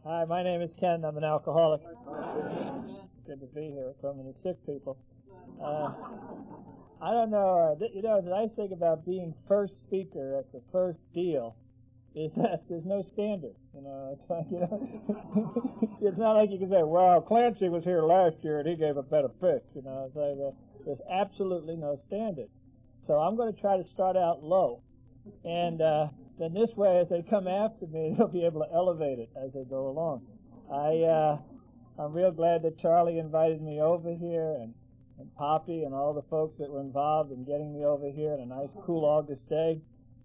Hi, my name is Ken. I'm an alcoholic. Good to be here with so many sick people. I don't know, the nice thing about being first speaker at the first deal is that there's no standard. It's like, it's not like you can say, well, Clancy was here last year and he gave a better pitch. It's like, there's absolutely no standard. So I'm going to try to start out low. And then this way, as they come after me, they'll be able to elevate it as they go along. I'm real glad that Charlie invited me over here, and Poppy and all the folks that were involved in getting me over here on a nice, cool August day.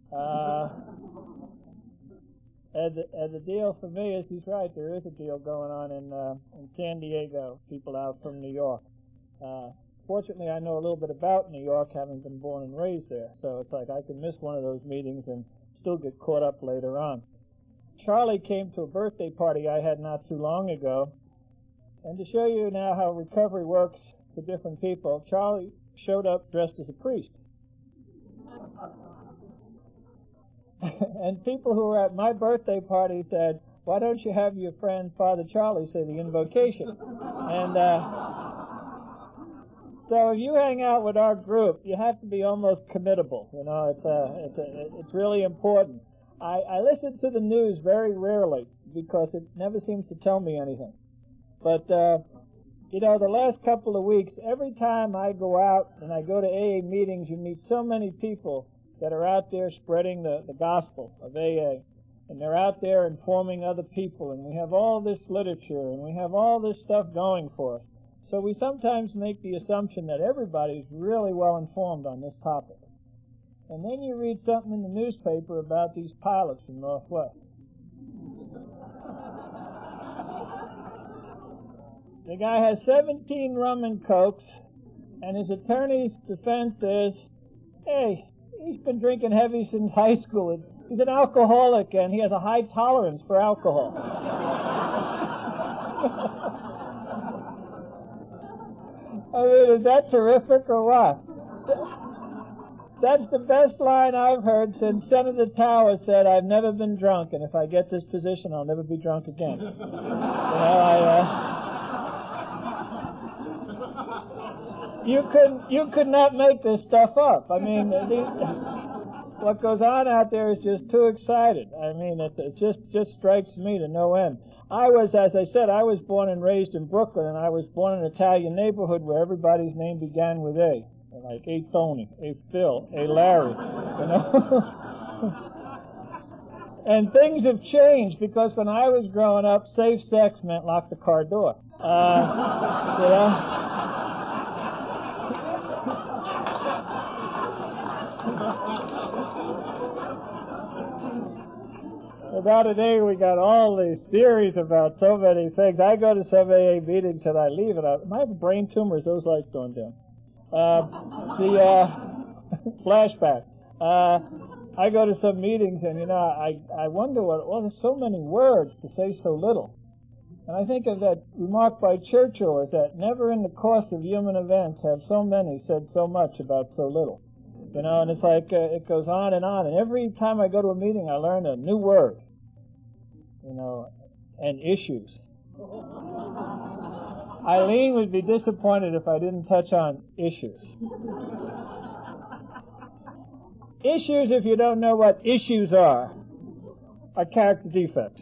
And the deal for me is, he's right, there is a deal going on in San Diego, people out from New York. Fortunately, I know a little bit about New York, having been born and raised there, so it's like I can miss one of those meetings and still get caught up later on. Charlie came to a birthday party I had not too long ago, and to show you now how recovery works for different people, Charlie showed up dressed as a priest. And people who were at my birthday party said, why don't you have your friend Father Charlie say the invocation? And so if you hang out with our group, you have to be almost committable. It's really important. I listen to the news very rarely because it never seems to tell me anything. But, the last couple of weeks, every time I go out and I go to AA meetings, you meet so many people that are out there spreading the gospel of AA. And they're out there informing other people, and we have all this literature, and we have all this stuff going for us. So we sometimes make the assumption that everybody's really well informed on this topic. And then you read something in the newspaper about these pilots from Northwest. The guy has 17 rum and cokes, and his attorney's defense is, hey, he's been drinking heavy since high school. He's an alcoholic, and he has a high tolerance for alcohol. I mean, is that terrific or what? That's the best line I've heard since Senator Tower said, I've never been drunk, and if I get this position, I'll never be drunk again. You could not make this stuff up. I mean, what goes on out there is just too excited. I mean, it just strikes me to no end. As I said, I was born and raised in Brooklyn, and I was born in an Italian neighborhood where everybody's name began with A. Like A. Tony, A. Phil, A. Larry, And things have changed, because when I was growing up, safe sex meant lock the car door. About today, we got all these theories about so many things. I go to some AA meetings and I leave, and I have a brain tumor. Is those lights going down? Flashback. I go to some meetings, and I wonder there's so many words to say so little. And I think of that remark by Churchill, is that never in the course of human events have so many said so much about so little. And it's like it goes on, and every time I go to a meeting, I learn a new word. And issues. Eileen would be disappointed if I didn't touch on issues. Issues, if you don't know what issues are character defects.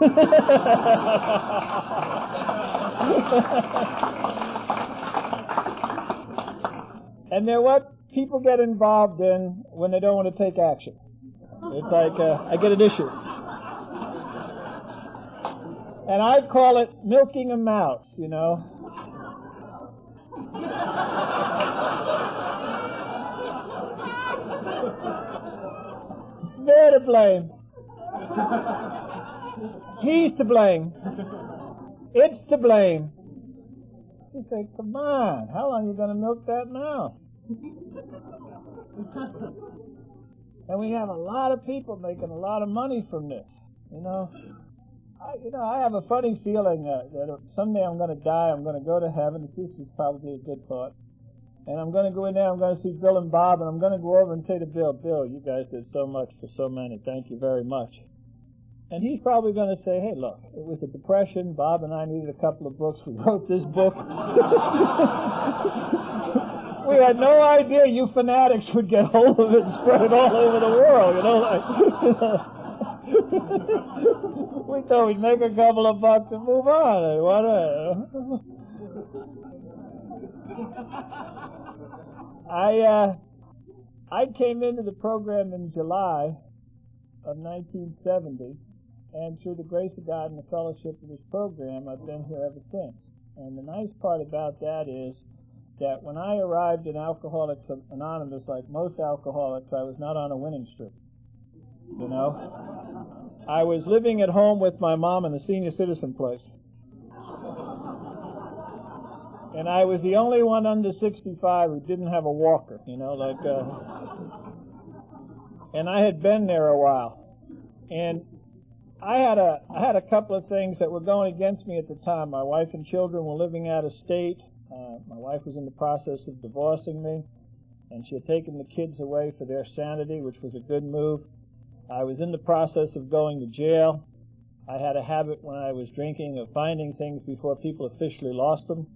And they're what people get involved in when they don't want to take action. It's like, I get an issue. And I call it milking a mouse, They're to blame. He's to blame. It's to blame. You say, come on, how long are you going to milk that mouse? And we have a lot of people making a lot of money from this, I have a funny feeling that someday I'm going to die, I'm going to go to heaven. This is probably a good thought. And I'm going to go in there, I'm going to see Bill and Bob, and I'm going to go over and say to Bill, you guys did so much for so many. Thank you very much. And he's probably going to say, hey, look, it was a depression. Bob and I needed a couple of books. We wrote this book. We had no idea you fanatics would get hold of it and spread it all over the world, We thought we'd make a couple of bucks and move on. I came into the program in July of 1970, and through the grace of God and the fellowship of this program, I've been here ever since. And the nice part about that is that when I arrived in Alcoholics Anonymous, like most alcoholics, I was not on a winning streak. I was living at home with my mom in the senior citizen place. And I was the only one under 65 who didn't have a walker, and I had been there a while. And I had a couple of things that were going against me at the time. My wife and children were living out of state. My wife was in the process of divorcing me, and she had taken the kids away for their sanity, which was a good move. I was in the process of going to jail. I had a habit when I was drinking of finding things before people officially lost them,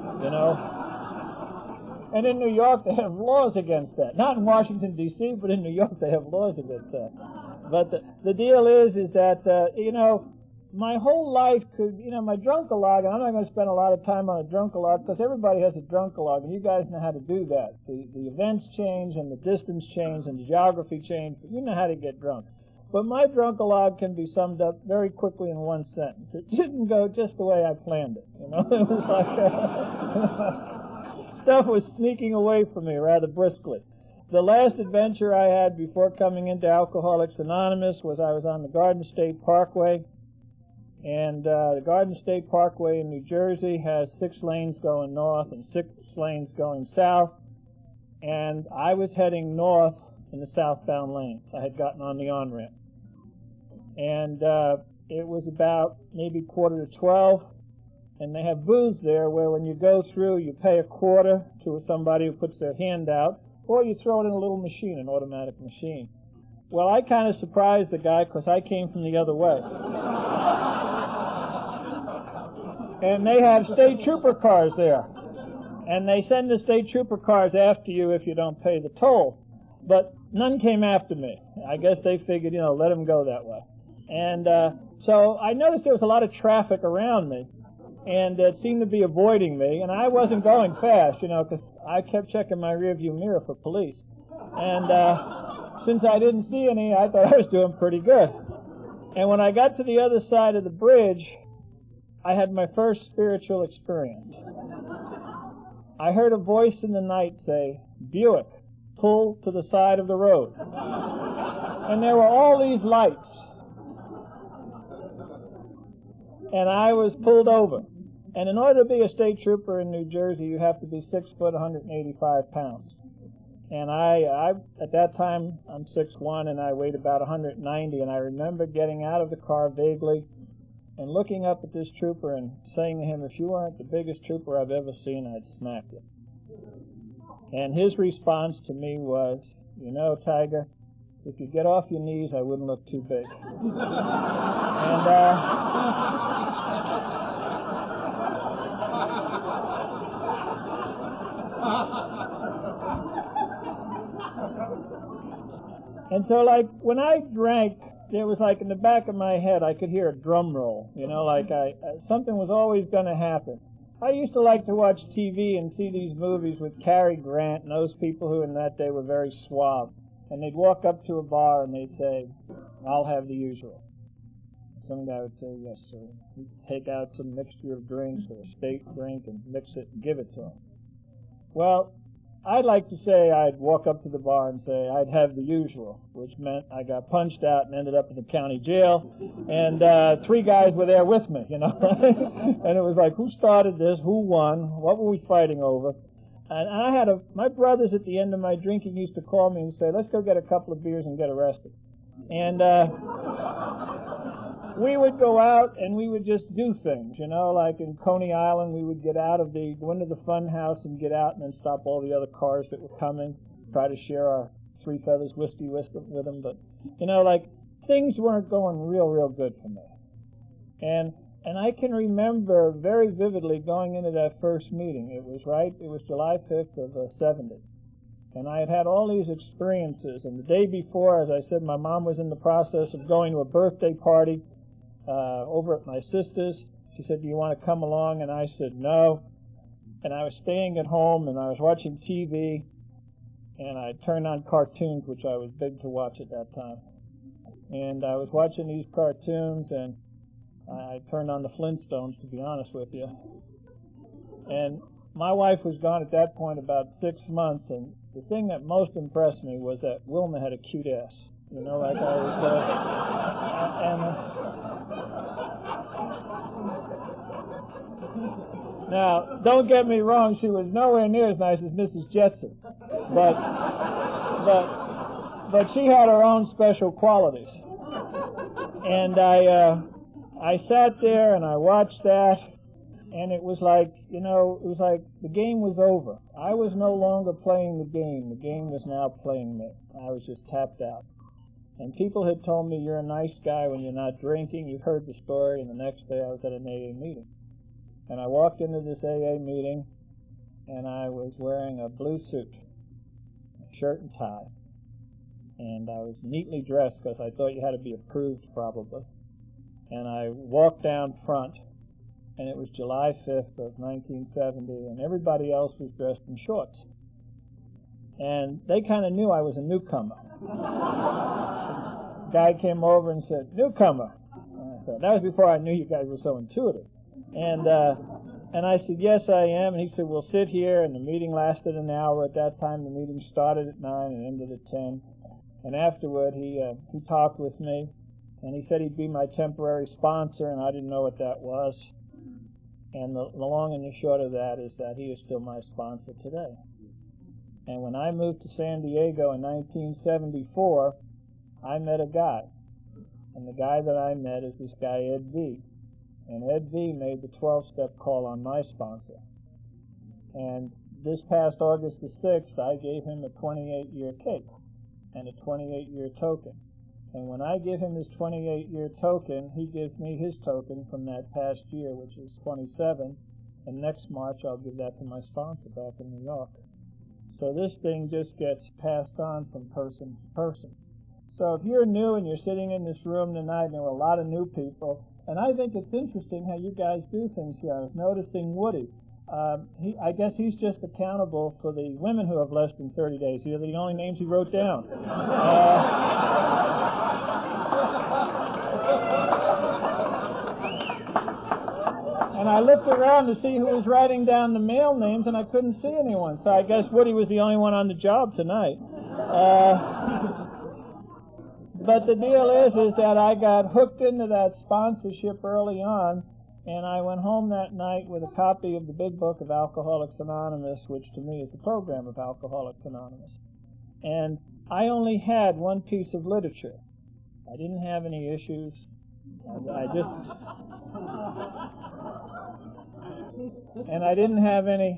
And in New York, they have laws against that. Not in Washington, D.C., but in New York, they have laws against that. But the deal is that, my whole life could, my drunkalog, and I'm not going to spend a lot of time on a drunkalog because everybody has a drunkalog, and you guys know how to do that. The events change, and the distance change, and the geography change, but you know how to get drunk. But my drunkalog can be summed up very quickly in one sentence. It didn't go just the way I planned it, It was like stuff was sneaking away from me rather briskly. The last adventure I had before coming into Alcoholics Anonymous was I was on the Garden State Parkway. And the Garden State Parkway in New Jersey has 6 lanes going north and 6 lanes going south. And I was heading north in the southbound lanes. I had gotten on the on-ramp. And it was about maybe 11:45. And they have booths there where when you go through, you pay a quarter to somebody who puts their hand out, or you throw it in a little machine, an automatic machine. Well, I kind of surprised the guy because I came from the other way. And they have state trooper cars there. And they send the state trooper cars after you if you don't pay the toll. But none came after me. I guess they figured, let them go that way. And so I noticed there was a lot of traffic around me. And it seemed to be avoiding me. And I wasn't going fast, because I kept checking my rearview mirror for police. And since I didn't see any, I thought I was doing pretty good. And when I got to the other side of the bridge, I had my first spiritual experience. I heard a voice in the night say, "Buick, pull to the side of the road." And there were all these lights. And I was pulled over. And in order to be a state trooper in New Jersey, you have to be 6 foot, 185 pounds. And I at that time, I'm 6'1", and I weighed about 190, and I remember getting out of the car vaguely and looking up at this trooper and saying to him, "If you weren't the biggest trooper I've ever seen, I'd smack you." And his response to me was, Tiger, if you get off your knees, I wouldn't look too big. And so, when I drank, there was in the back of my head, I could hear a drum roll, something was always going to happen. I used to like to watch TV and see these movies with Cary Grant and those people who in that day were very suave. And they'd walk up to a bar and they'd say, "I'll have the usual." Some guy would say, "Yes, sir." He'd take out some mixture of drinks or a state drink and mix it and give it to him. Well, I'd like to say I'd walk up to the bar and say I'd have the usual, which meant I got punched out and ended up in the county jail, and 3 guys were there with me, And it was like, who started this? Who won? What were we fighting over? And I had my brothers at the end of my drinking used to call me and say, "Let's go get a couple of beers and get arrested." And we would go out and we would just do things, like in Coney Island, we would go into the fun house and get out and then stop all the other cars that were coming, try to share our Three Feathers whiskey with them. But, things weren't going real good for me. And I can remember very vividly going into that first meeting. It was July 5th of 70. And I had had all these experiences. And the day before, as I said, my mom was in the process of going to a birthday party over at my sister's. She said, "Do you want to come along?" And I said, "No." And I was staying at home, and I was watching TV, and I turned on cartoons, which I was big to watch at that time. And I was watching these cartoons, and I turned on the Flintstones, to be honest with you. And my wife was gone at that point about 6 months, and the thing that most impressed me was that Wilma had a cute ass. You know, like I was... Now, don't get me wrong, she was nowhere near as nice as Mrs. Jetson. But she had her own special qualities. And I sat there and I watched that, and it was like, it was like the game was over. I was no longer playing the game. The game was now playing me. I was just tapped out. And people had told me, "You're a nice guy when you're not drinking." You've heard the story. And the next day I was at an AA meeting. And I walked into this AA meeting, and I was wearing a blue suit, a shirt and tie. And I was neatly dressed because I thought you had to be approved probably. And I walked down front, and it was July 5th of 1970, and everybody else was dressed in shorts. And they kind of knew I was a newcomer. The guy came over and said, "Newcomer." And I said, that was before I knew you guys were so intuitive. And I said, "Yes, I am." And he said, "We'll sit here." And the meeting lasted an hour. At that time, the meeting started at 9 and ended at 10. And afterward, he talked with me, and he said he'd be my temporary sponsor, and I didn't know what that was. And the long and the short of that is that he is still my sponsor today. And when I moved to San Diego in 1974, I met a guy. And the guy that I met is this guy, Ed V. And Ed V made the 12-step call on my sponsor. And this past August the 6th, I gave him a 28-year cake and a 28-year token. And when I give him his 28-year token, he gives me his token from that past year, which is 27. And next March, I'll give that to my sponsor back in New York. So this thing just gets passed on from person to person. So if you're new and you're sitting in this room tonight, and there were a lot of new people, and I think it's interesting how you guys do things here. I was noticing Woody. I guess he's just accountable for the women who have less than 30 days. These are the only names he wrote down. And I looked around to see who was writing down the male names, and I couldn't see anyone. So I guess Woody was the only one on the job tonight. But the deal is that I got hooked into that sponsorship early on, and I went home that night with a copy of the big book of Alcoholics Anonymous, which to me is the program of Alcoholics Anonymous. And I only had one piece of literature. I didn't have any issues. And I didn't have any.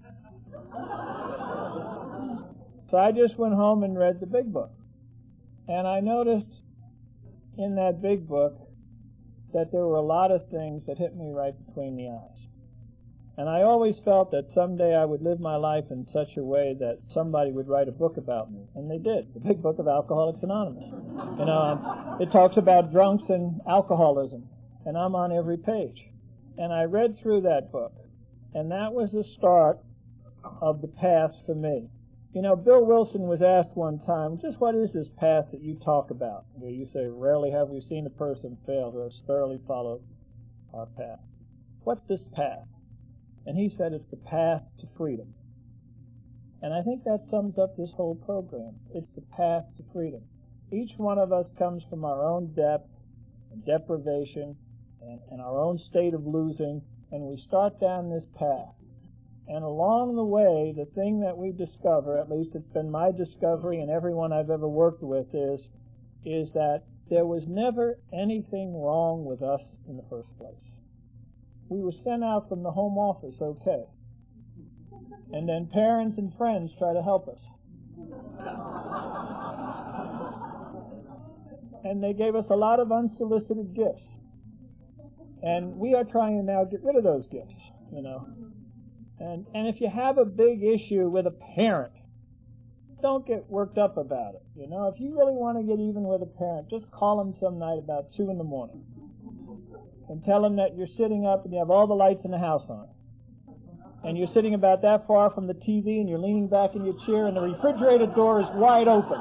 So I just went home and read the big book. And I noticed in that big book that there were a lot of things that hit me right between the eyes. And I always felt that someday I would live my life in such a way that somebody would write a book about me. And they did, the big book of Alcoholics Anonymous. It talks about drunks and alcoholism, and I'm on every page. And I read through that book, and that was the start of the path for me. Bill Wilson was asked one time, just what is this path that you talk about? Where you say, rarely have we seen a person fail who has thoroughly followed our path. What's this path? And he said it's the path to freedom. And I think that sums up this whole program. It's the path to freedom. Each one of us comes from our own depth and deprivation and our own state of losing, and we start down this path. And along the way, the thing that we discover, at least it's been my discovery and everyone I've ever worked with, is that there was never anything wrong with us in the first place. We were sent out from the home office okay. And then parents and friends try to help us. And they gave us a lot of unsolicited gifts. And we are trying to now get rid of those gifts, And if you have a big issue with a parent, don't get worked up about it. If you really want to get even with a parent, just call them some night about 2 in the morning and tell them that you're sitting up and you have all the lights in the house on. And you're sitting about that far from the TV and you're leaning back in your chair and the refrigerator door is wide open,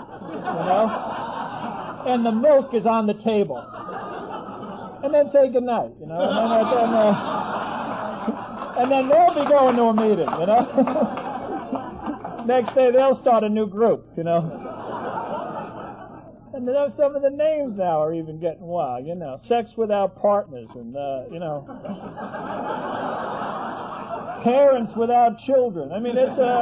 and the milk is on the table. And then say goodnight, and then they'll be going to a meeting, Next day they'll start a new group, And then some of the names now are even getting wild, Sex Without Partners and, Parents Without Children. I mean,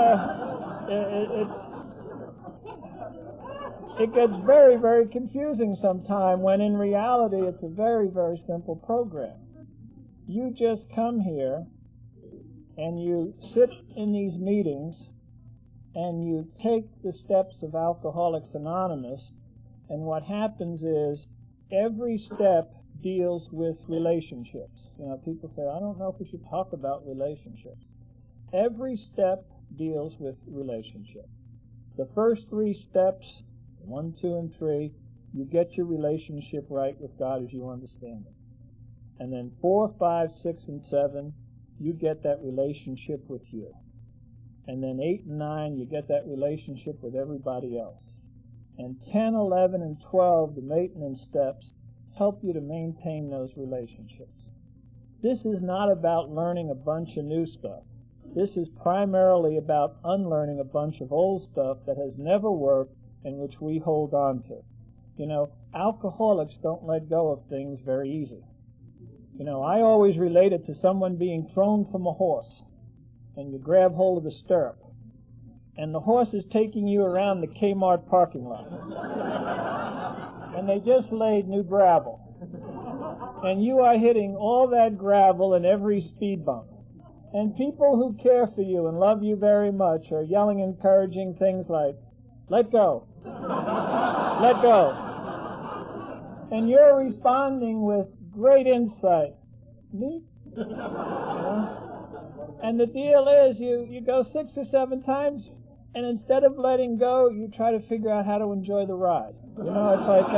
it gets very, very confusing sometimes when in reality it's a very, very simple program. You just come here and you sit in these meetings and you take the steps of Alcoholics Anonymous, and what happens is every step deals with relationships. People say, I don't know if we should talk about relationships. Every step deals with relationships. The first 3 steps, 1, 2, and 3, you get your relationship right with God as you understand it. And then 4, 5, 6, and 7, you get that relationship with you. And then 8 and 9, you get that relationship with everybody else. And 10, 11, and 12, the maintenance steps, help you to maintain those relationships. This is not about learning a bunch of new stuff. This is primarily about unlearning a bunch of old stuff that has never worked and which we hold on to. Alcoholics don't let go of things very easy. I always relate it to someone being thrown from a horse, and you grab hold of the stirrup, and the horse is taking you around the Kmart parking lot, and they just laid new gravel, and you are hitting all that gravel in every speed bump, and people who care for you and love you very much are yelling encouraging things like, let go, let go, and you're responding with great insight, me? And the deal is, you go 6 or 7 times, and instead of letting go, you try to figure out how to enjoy the ride. It's like,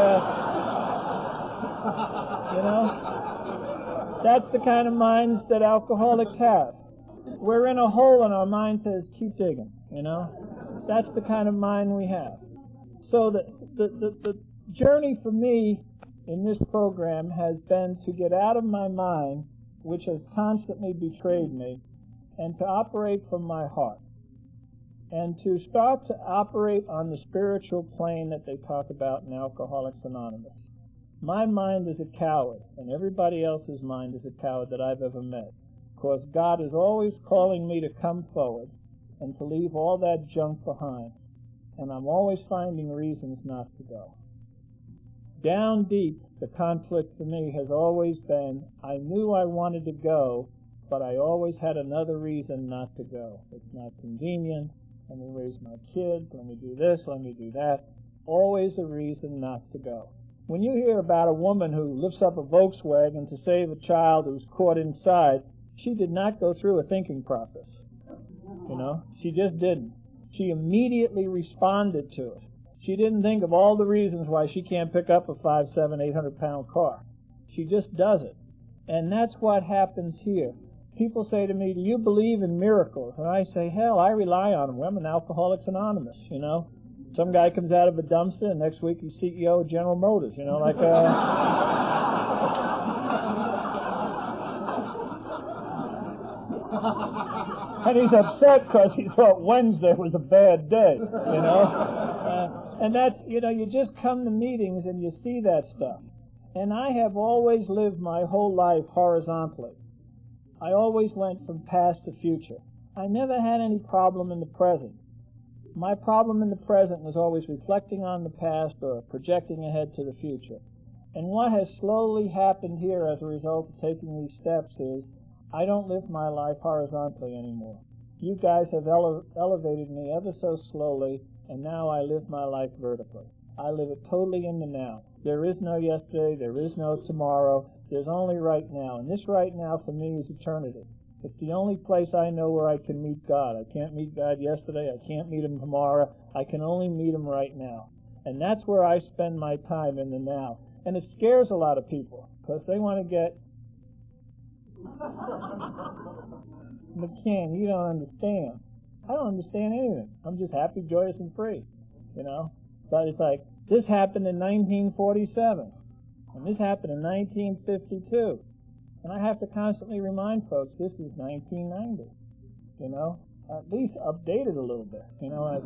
that's the kind of minds that alcoholics have. We're in a hole and our mind says, keep digging, That's the kind of mind we have. So the journey for me in this program has been to get out of my mind, which has constantly betrayed me, and to operate from my heart, and to start to operate on the spiritual plane that they talk about in Alcoholics Anonymous. My mind is a coward, and everybody else's mind is a coward that I've ever met, because God is always calling me to come forward and to leave all that junk behind, and I'm always finding reasons not to go. Down deep, the conflict for me has always been, I knew I wanted to go, but I always had another reason not to go. It's not convenient. Let me raise my kids. Let me do this. Let me do that. Always a reason not to go. When you hear about a woman who lifts up a Volkswagen to save a child who's caught inside, she did not go through a thinking process. She just didn't. She immediately responded to it. She didn't think of all the reasons why she can't pick up a 5, 7, 800-pound car. She just does it. And that's what happens here. People say to me, do you believe in miracles? And I say, hell, I rely on them. I'm an Alcoholics Anonymous, Some guy comes out of a dumpster, and next week he's CEO of General Motors, And he's upset because he thought Wednesday was a bad day, And that's, you just come to meetings and you see that stuff. And I have always lived my whole life horizontally. I always went from past to future. I never had any problem in the present. My problem in the present was always reflecting on the past or projecting ahead to the future. And what has slowly happened here as a result of taking these steps is I don't live my life horizontally anymore. You guys have elevated me ever so slowly, and now I live my life vertically. I live it totally in the now. There is no yesterday. There is no tomorrow. There's only right now. And this right now for me is eternity. It's the only place I know where I can meet God. I can't meet God yesterday. I can't meet Him tomorrow. I can only meet Him right now. And that's where I spend my time, in the now. And it scares a lot of people because they want to get, McCann, you don't understand. I don't understand anything. I'm just happy, joyous, and free, you know. But it's like, this happened in 1947, and this happened in 1952. And I have to constantly remind folks, this is 1990, you know. At least update it a little bit, you know, like,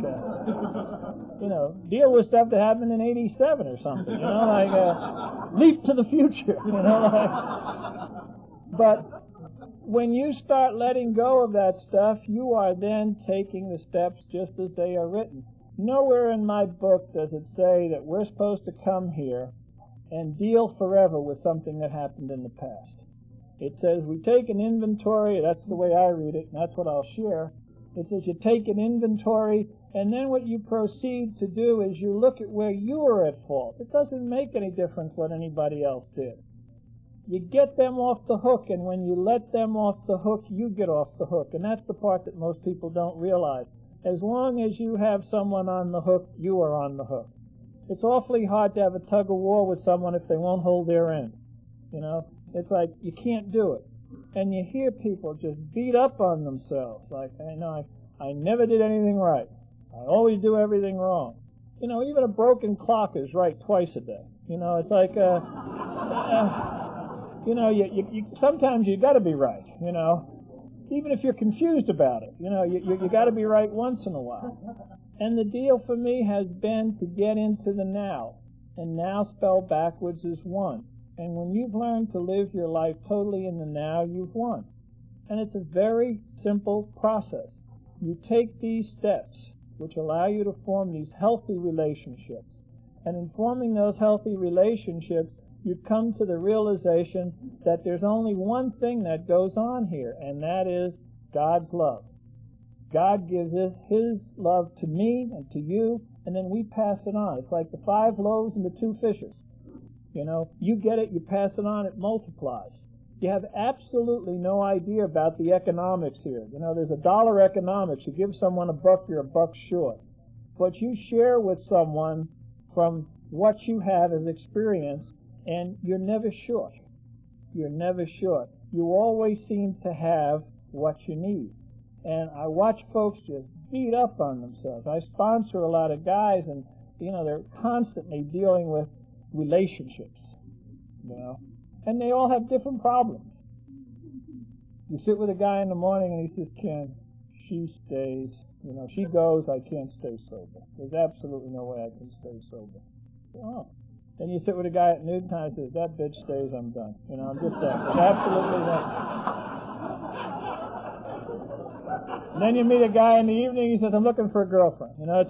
deal with stuff that happened in 87 or something, you know, like, leap to the future, you know, like. But when you start letting go of that stuff, you are then taking the steps just as they are written. Nowhere in my book does it say that we're supposed to come here and deal forever with something that happened in the past. It says we take an inventory, that's the way I read it, and that's what I'll share. It says you take an inventory, and then what you proceed to do is you look at where you are at fault. It doesn't make any difference what anybody else did. You get them off the hook, and when you let them off the hook, you get off the hook. And that's the part that most people don't realize. As long as you have someone on the hook, you are on the hook. It's awfully hard to have a tug of war with someone if they won't hold their end. You know, it's like you can't do it. And you hear people just beat up on themselves. Like, I never did anything right. I always do everything wrong. You know, even a broken clock is right twice a day. You know, it's like, you sometimes you got to be right. You know, even if you're confused about it. You know, you got to be right once in a while. And the deal for me has been to get into the now. And now spelled backwards is one. And when you've learned to live your life totally in the now, you've won. And it's a very simple process. You take these steps, which allow you to form these healthy relationships. And in forming those healthy relationships, you come to the realization that there's only one thing that goes on here, and that is God's love. God gives His love to me and to you, and then we pass it on. It's like the 5 loaves and the 2 fishes. You know, you get it, you pass it on, it multiplies. You have absolutely no idea about the economics here. You know, there's a dollar economics. You give someone $1, you're $1 short. But you share with someone from what you have as experience, and you're never short. You're never short. You always seem to have what you need. And I watch folks just beat up on themselves. I sponsor a lot of guys, and, you know, they're constantly dealing with relationships, you know, and they all have different problems. You sit with a guy in the morning and he says, Ken, she stays, you know, she goes, I can't stay sober. There's absolutely no way I can stay sober. Oh. Then you sit with a guy at noontime and says, that bitch stays, I'm done. You know, I'm just done. There's absolutely no. And then you meet a guy in the evening, he says, I'm looking for a girlfriend. You know,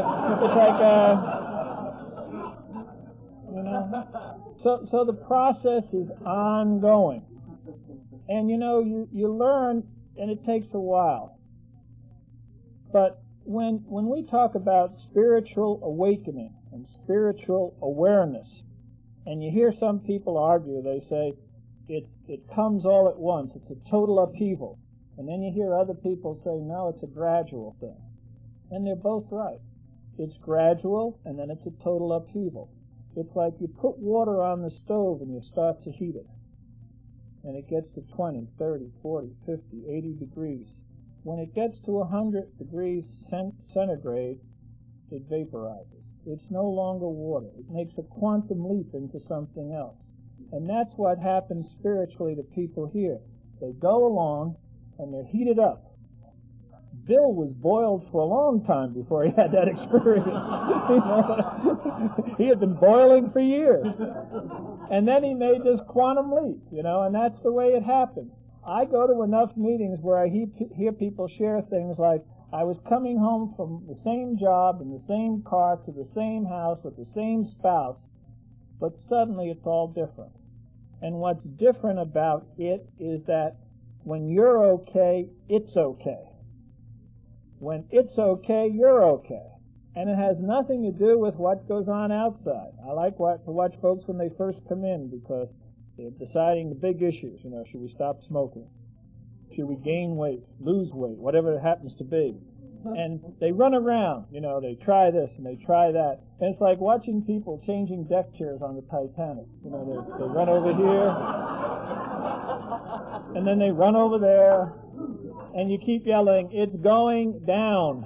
you know, so the process is ongoing. And, you know, you learn, and it takes a while. But when we talk about spiritual awakening and spiritual awareness, and you hear some people argue, they say, it comes all at once, it's a total upheaval. And then you hear other people say, no, it's a gradual thing. And they're both right. It's gradual, and then it's a total upheaval. It's like you put water on the stove and you start to heat it. And it gets to 20, 30, 40, 50, 80 degrees. When it gets to 100 degrees centigrade, it vaporizes. It's no longer water. It makes a quantum leap into something else. And that's what happens spiritually to people here. They go along and they're heated up. Bill was boiled for a long time before he had that experience. He had been boiling for years. And then he made this quantum leap, you know, and that's the way it happened. I go to enough meetings where I hear people share things like, I was coming home from the same job in the same car to the same house with the same spouse, but suddenly it's all different. And what's different about it is that when you're okay, it's okay. When it's okay, you're okay. And it has nothing to do with what goes on outside. I like to watch folks when they first come in because they're deciding the big issues. Should we stop smoking? Should we gain weight, lose weight, whatever it happens to be? And they run around, they try this and they try that. And it's like watching people changing deck chairs on the Titanic. They run over here, and then they run over there, and you keep yelling, "It's going down,"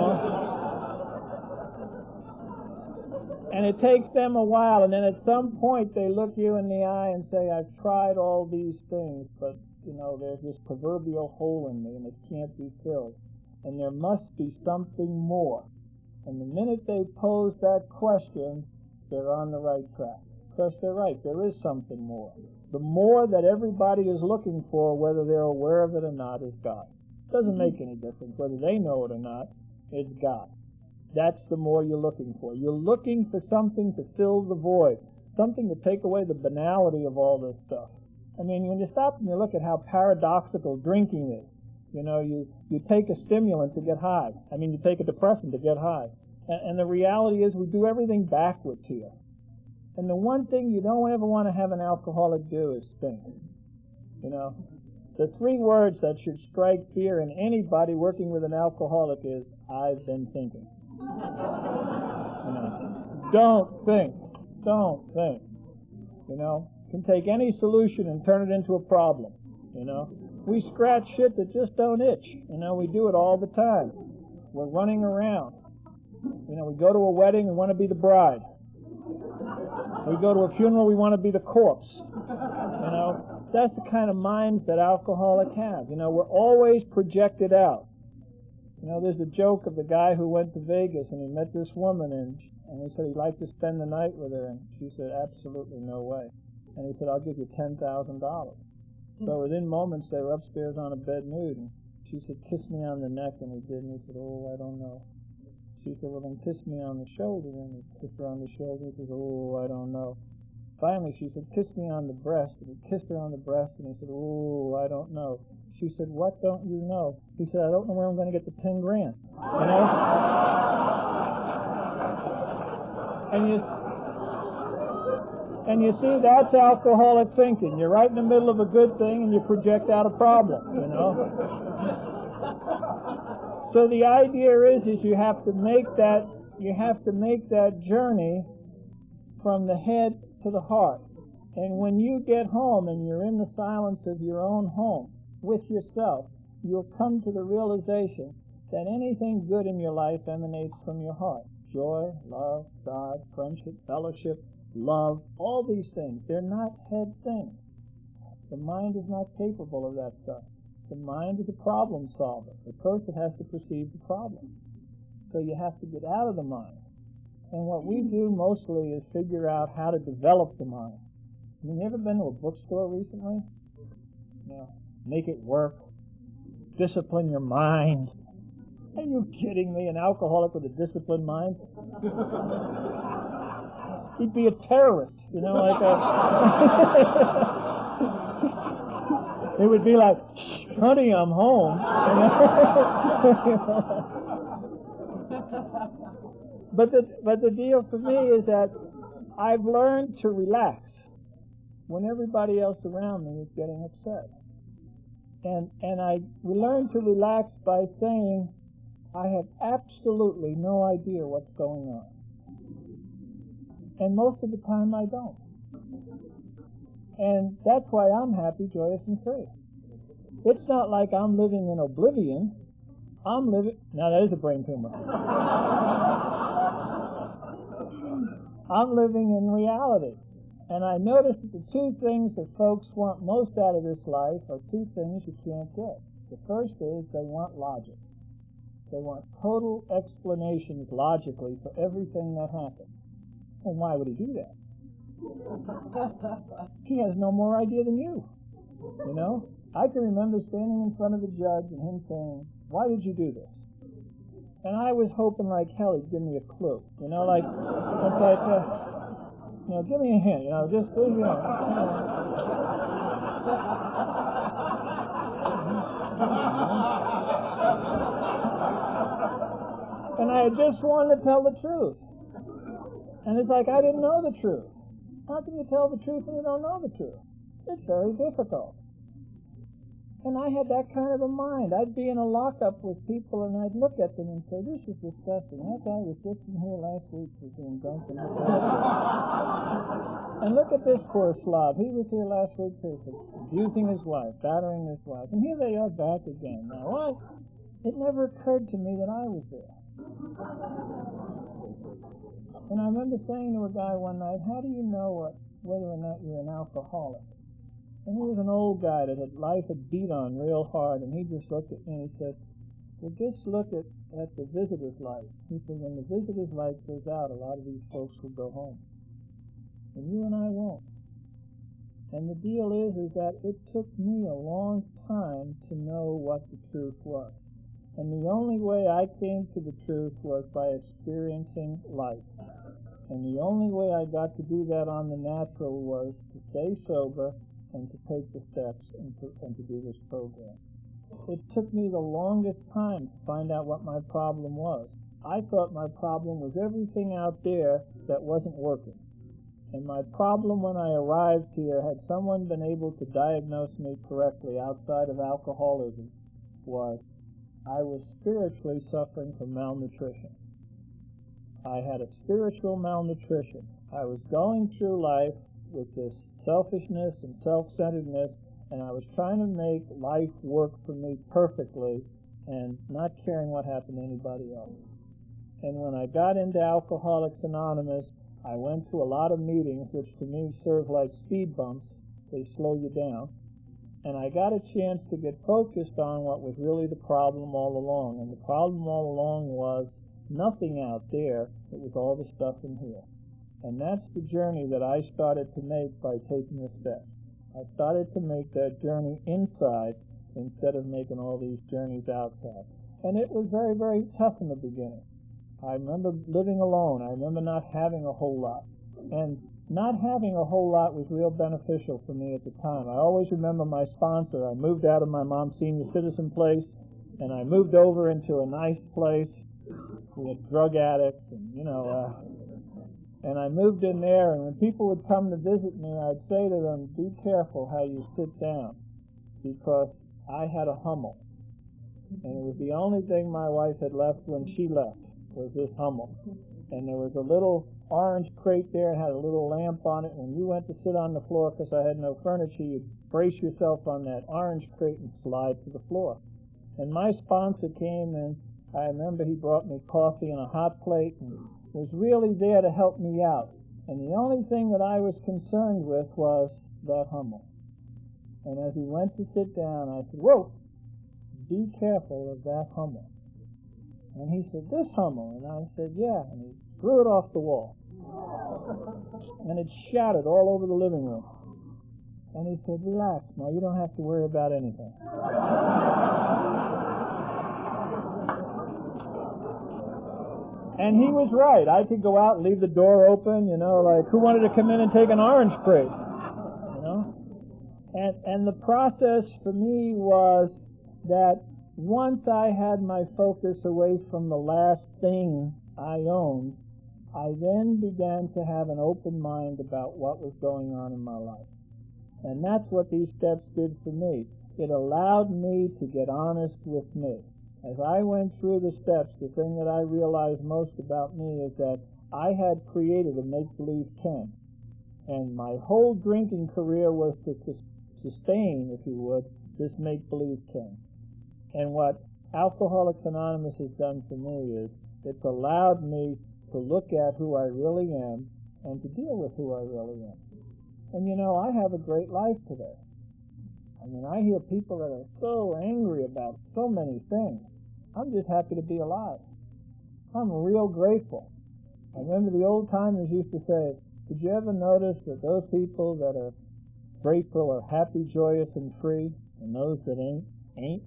And it takes them a while, and then at some point they look you in the eye and say, "I've tried all these things, but, there's this proverbial hole in me, and it can't be filled. And there must be something more." And the minute they pose that question, they're on the right track. Because they're right, there is something more. The more that everybody is looking for, whether they're aware of it or not, is God. It doesn't make any difference whether they know it or not, it's God. That's the more you're looking for. You're looking for something to fill the void, something to take away the banality of all this stuff. I mean, when you stop and you look at how paradoxical drinking is, you take a stimulant to get high. You take a depressant to get high. And the reality is we do everything backwards here. And the one thing you don't ever want to have an alcoholic do is think. The three words that should strike fear in anybody working with an alcoholic is, "I've been thinking." Don't think. Don't think. Can take any solution and turn it into a problem. We scratch shit that just don't itch. We do it all the time. We're running around. We go to a wedding, we want to be the bride. We go to a funeral, we want to be the corpse. That's the kind of minds that alcoholics have. We're always projected out. There's a joke of the guy who went to Vegas and he met this woman and he said he'd like to spend the night with her, and she said, "Absolutely no way." And he said, "I'll give you $10,000. So within moments they were upstairs on a bed nude, and she said, "Kiss me on the neck," and he did, and he said, "Oh, I don't know." She said, "Well, then kiss me on the shoulder," and he kissed her on the shoulder, and he said, "Oh, I don't know." Finally she said, "Kiss me on the breast," and he kissed her on the breast, and he said, "Oh, I don't know." She said, "What don't you know?" He said, "I don't know where I'm going to get the 10 grand. And you see, that's alcoholic thinking. You're right in the middle of a good thing and you project out a problem, So the idea is you have to make that journey from the head to the heart. And when you get home and you're in the silence of your own home with yourself, you'll come to the realization that anything good in your life emanates from your heart. Joy, love, God, friendship, fellowship, love, all these things, they're not head things. The mind is not capable of that stuff. The mind is a problem solver. But first it has to perceive the problem. So you have to get out of the mind. And what we do mostly is figure out how to develop the mind. You ever been to a bookstore recently? Make it work. Discipline your mind. Are you kidding me? An alcoholic with a disciplined mind? He'd be a terrorist, It would be like, "Honey, I'm home." But the deal for me is that I've learned to relax when everybody else around me is getting upset. And we learn to relax by saying, "I have absolutely no idea what's going on." And most of the time I don't. And that's why I'm happy, joyous, and free. It's not like I'm living in oblivion. Now that is a brain tumor. I'm living in reality. And I notice that the two things that folks want most out of this life are two things you can't get. The first is they want logic. They want total explanations logically for everything that happens. Well, why would he do that? He has no more idea than you. I can remember standing in front of the judge and him saying, "Why did you do this?" And I was hoping like hell he'd give me a clue. Give me a hint. And I had just sworn to tell the truth. And it's like I didn't know the truth. How can you tell the truth when you don't know the truth? It's very difficult. And I had that kind of a mind. I'd be in a lockup with people and I'd look at them and say, this is disgusting. That guy was just in here last week for being drunk and and look at this poor slob. He was here last week for abusing his wife, battering his wife. And here they are back again. Now, why? It never occurred to me that I was there. And I remember saying to a guy one night, how do you know whether or not you're an alcoholic? And he was an old guy that life had beat on real hard, and he just looked at me and he said, well, just look at the visitor's light. He said, when the visitor's light goes out, a lot of these folks will go home. And you and I won't. And the deal is that it took me a long time to know what the truth was. And the only way I came to the truth was by experiencing life. And the only way I got to do that on the natural was to stay sober and to take the steps and to do this program. It took me the longest time to find out what my problem was. I thought my problem was everything out there that wasn't working. And my problem when I arrived here, had someone been able to diagnose me correctly outside of alcoholism, was I was spiritually suffering from malnutrition. I had a spiritual malnutrition. I was going through life with this selfishness and self-centeredness, and I was trying to make life work for me perfectly and not caring what happened to anybody else. And when I got into Alcoholics Anonymous, I went to a lot of meetings, which to me serve like speed bumps. They slow you down. And I got a chance to get focused on what was really the problem all along. And the problem all along was nothing out there. It was all the stuff in here. And that's the journey that I started to make by taking the steps. I started to make that journey inside instead of making all these journeys outside. And it was very, very tough in the beginning. I remember living alone. I remember not having a whole lot. And not having a whole lot was real beneficial for me at the time. I always remember my sponsor. I moved out of my mom's senior citizen place, and I moved over into a nice place. We had drug addicts, and and I moved in there, and when people would come to visit me, I'd say to them, be careful how you sit down, because I had a Hummel. And it was the only thing my wife had left when she left, was this Hummel. And there was a little orange crate there, and had a little lamp on it. When you went to sit on the floor, because I had no furniture, you'd brace yourself on that orange crate and slide to the floor. And my sponsor came, and I remember he brought me coffee and a hot plate, and was really there to help me out. And the only thing that I was concerned with was that Hummel. And as he went to sit down, I said, whoa, be careful of that Hummel. And he said, this Hummel? And I said, yeah. And he threw it off the wall. And it shattered all over the living room. And he said, relax, now you don't have to worry about anything. And he was right. I could go out and leave the door open, like who wanted to come in and take an orange crate? And the process for me was that once I had my focus away from the last thing I owned, I then began to have an open mind about what was going on in my life. And that's what these steps did for me. It allowed me to get honest with me. As I went through the steps, the thing that I realized most about me is that I had created a make-believe Ken. And my whole drinking career was to sustain, if you would, this make-believe Ken. And what Alcoholics Anonymous has done for me is it's allowed me to look at who I really am and to deal with who I really am. And I have a great life today. I hear people that are so angry about so many things. I'm just happy to be alive. I'm real grateful. I remember the old timers used to say, did you ever notice that those people that are grateful are happy, joyous, and free, and those that ain't?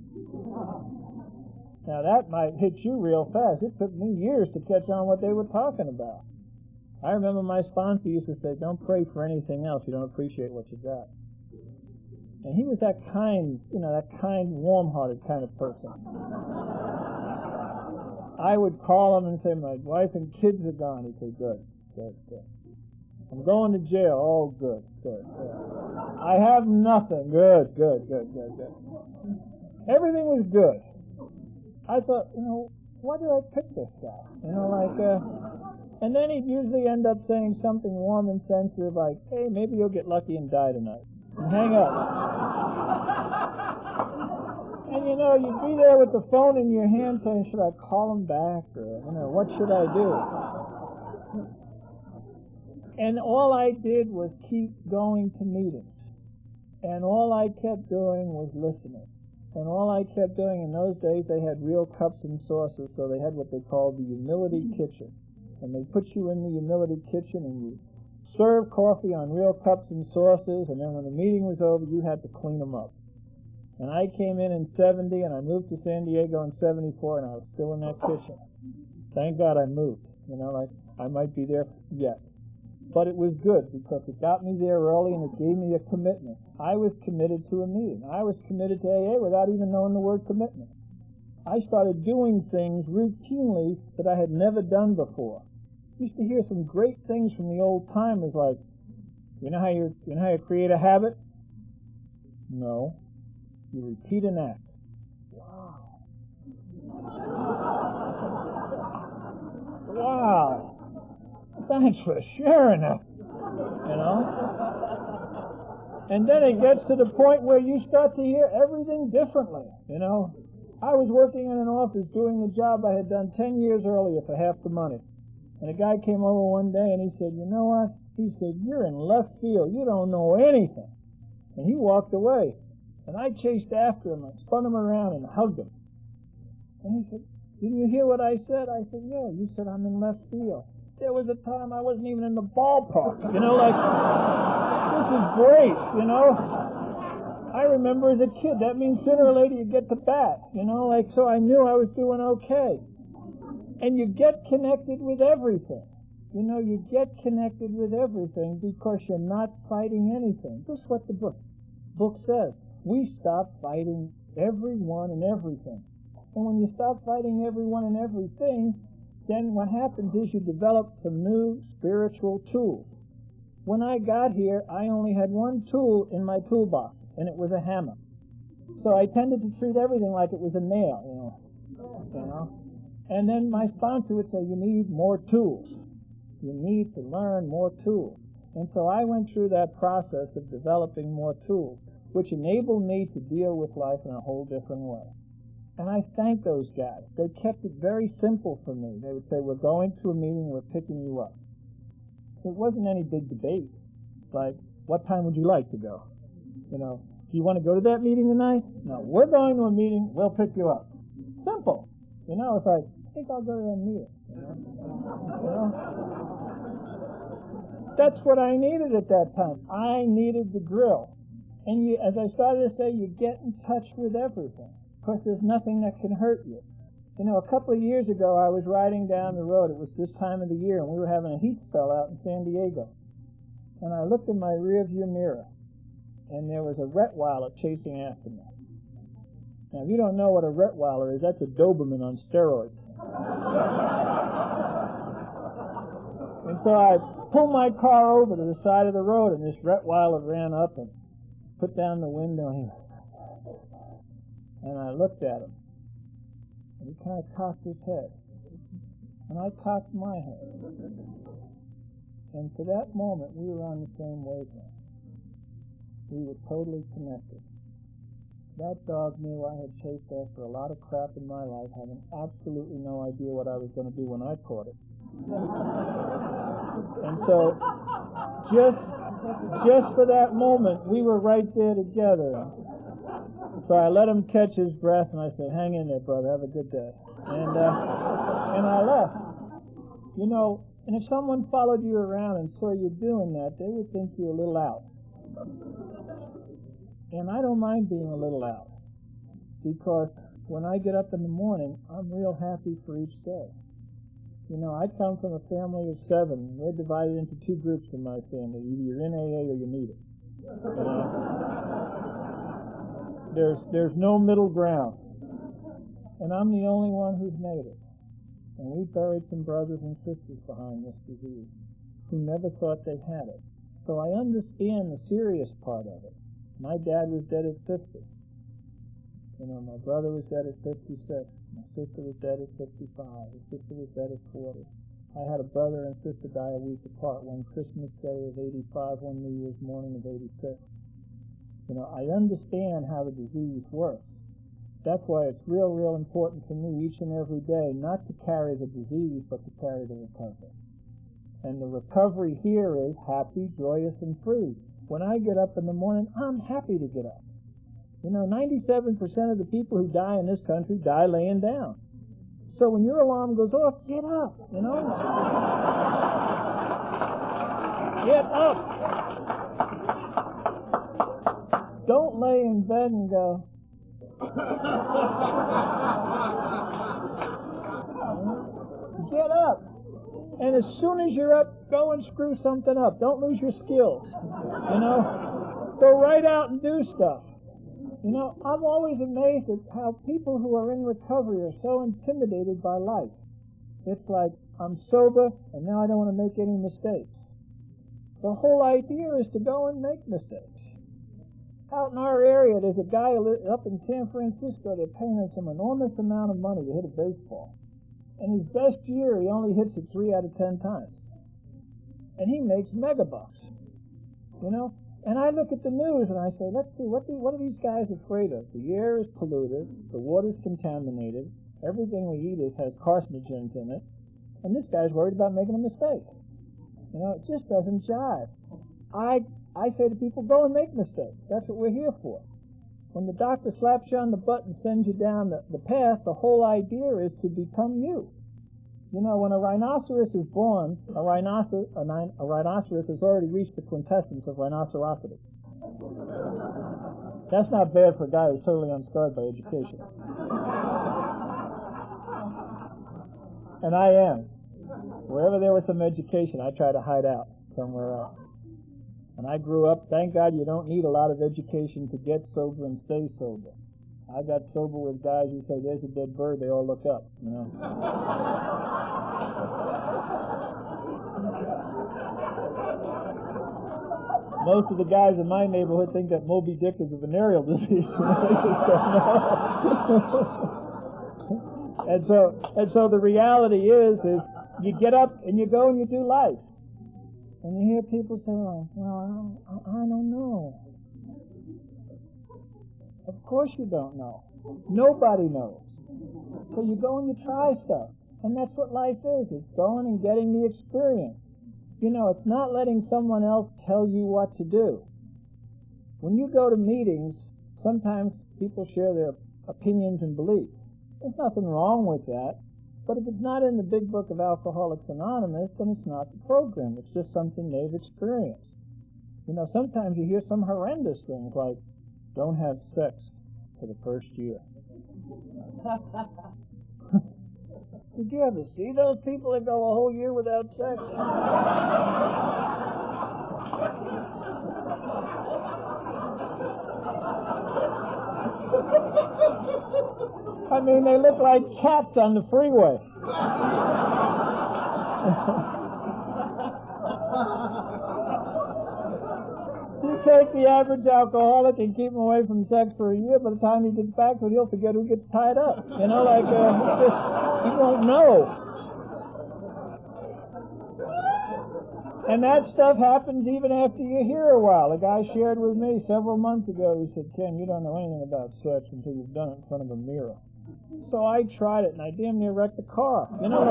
Now that might hit you real fast. It took me years to catch on what they were talking about. I remember my sponsor used to say, don't pray for anything else. You don't appreciate what you got. And he was that kind, warm-hearted kind of person. I would call him and say, my wife and kids are gone. He'd say, good, good, good. I'm going to jail. Oh, good, good, good. I have nothing. Good, good, good, good, good. Everything was good. I thought, why did I pick this guy? And then he'd usually end up saying something warm and sensitive like, hey, maybe you'll get lucky and die tonight. And hang up. And you'd be there with the phone in your hand saying, should I call him back? Or, what should I do? And all I did was keep going to meetings. And all I kept doing was listening. And all I kept doing, in those days, they had real cups and saucers, so they had what they called the humility kitchen. And they put you in the humility kitchen, and you serve coffee on real cups and saucers, and then when the meeting was over, you had to clean them up. And I came in 70, and I moved to San Diego in 74, and I was still in that kitchen. Thank God I moved. I might be there yet. But it was good because it got me there early and it gave me a commitment. I was committed to a meeting. I was committed to AA without even knowing the word commitment. I started doing things routinely that I had never done before. I used to hear some great things from the old timers like, you know how you create a habit? No. You repeat an act. Wow. Wow. Thanks for sharing that. And then it gets to the point where you start to hear everything differently. I was working in an office doing the job I had done 10 years earlier for half the money. And a guy came over one day and he said, you know what? He said, you're in left field. You don't know anything. And he walked away. And I chased after him. I spun him around and hugged him. And he said, didn't you hear what I said? I said, yeah. You said I'm in left field. There was a time I wasn't even in the ballpark. This is great, I remember as a kid, that means sooner or later you get to bat, so I knew I was doing okay. And you get connected with everything. You get connected with everything because you're not fighting anything. This is what the book says. We stop fighting everyone and everything. And when you stop fighting everyone and everything, then what happens is you develop some new spiritual tools. When I got here, I only had one tool in my toolbox, and it was a hammer. So I tended to treat everything like it was a nail, And then my sponsor would say, you need more tools. You need to learn more tools. And so I went through that process of developing more tools, which enabled me to deal with life in a whole different way. And I thank those guys. They kept it very simple for me. They would say, we're going to a meeting, we're picking you up. It wasn't any big debate. Like, what time would you like to go? Do you want to go to that meeting tonight? No, we're going to a meeting, we'll pick you up. Simple. It's like, I think I'll go to that meeting. That's what I needed at that time. I needed the grill. And as I started to say, you get in touch with everything. Because there's nothing that can hurt you. A couple of years ago, I was riding down the road. It was this time of the year, and we were having a heat spell out in San Diego. And I looked in my rearview mirror, and there was a Rottweiler chasing after me. Now, if you don't know what a Rottweiler is, that's a Doberman on steroids. And so I pulled my car over to the side of the road, and this Rottweiler ran up and put down the window here. And I looked at him, and he kind of cocked his head. And I cocked my head. And for that moment, we were on the same wavelength. We were totally connected. That dog knew I had chased after a lot of crap in my life, having absolutely no idea what I was going to do when I caught it. And so, just for that moment, we were right there together. So I let him catch his breath, and I said, hang in there, brother, have a good day. And I left. And if someone followed you around and saw you doing that, they would think you were a little out. And I don't mind being a little out, because when I get up in the morning, I'm real happy for each day. I come from a family of 7. We're divided into 2 groups in my family. Either you're in AA or you need it. There's no middle ground. And I'm the only one who's made it. And we buried some brothers and sisters behind this disease who never thought they had it. So I understand the serious part of it. My dad was dead at 50. My brother was dead at 56. My sister was dead at 55. His sister was dead at 40. I had a brother and sister die a week apart, one Christmas Day of 85, one New Year's morning of 86. I understand how the disease works. That's why it's real important to me each and every day not to carry the disease, but to carry the recovery. And the recovery here is happy, joyous, and free. When I get up in the morning, I'm happy to get up. 97% of the people who die in this country die laying down. So when your alarm goes off, get up, Get up. Don't lay in bed and go, get up. And as soon as you're up, go and screw something up. Don't lose your skills. Go right out and do stuff. I'm always amazed at how people who are in recovery are so intimidated by life. It's like, I'm sober, and now I don't want to make any mistakes. The whole idea is to go and make mistakes. Out in our area, there's a guy up in San Francisco, they're paying him some enormous amount of money to hit a baseball. And his best year, he only hits it 3 out of 10 times. And he makes megabucks. And I look at the news and I say, let's see, what are these guys afraid of? The air is polluted, the water's contaminated, everything we eat has carcinogens in it, and this guy's worried about making a mistake. It just doesn't jive. I say to people, go and make mistakes. That's what we're here for. When the doctor slaps you on the butt and sends you down the path, the whole idea is to become you. When a rhinoceros is born, a rhinoceros has already reached the quintessence of rhinocerosity. That's not bad for a guy who's totally unscarred by education. And I am. Wherever there was some education, I try to hide out somewhere else. And I grew up, thank God you don't need a lot of education to get sober and stay sober. I got sober with guys who say, there's a dead bird, they all look up, Most of the guys in my neighborhood think that Moby Dick is a venereal disease. And so the reality is you get up and you go and you do life. And you hear people say, well, I don't know. Of course you don't know. Nobody knows. So you go and you try stuff. And that's what life is. It's going and getting the experience. It's not letting someone else tell you what to do. When you go to meetings, sometimes people share their opinions and beliefs. There's nothing wrong with that. But if it's not in the big book of Alcoholics Anonymous, then it's not the program. It's just something they've experienced. Sometimes you hear some horrendous things like, don't have sex for the first year. Did you ever see those people that go a whole year without sex? I mean, they look like cats on the freeway. You take the average alcoholic and keep him away from sex for a year, by the time he gets back to it, he'll forget who gets tied up. He won't know. And that stuff happens even after you're here a while. A guy shared with me several months ago, he said, Ken, you don't know anything about sex until you've done it in front of a mirror. So I tried it, and I damn near wrecked the car.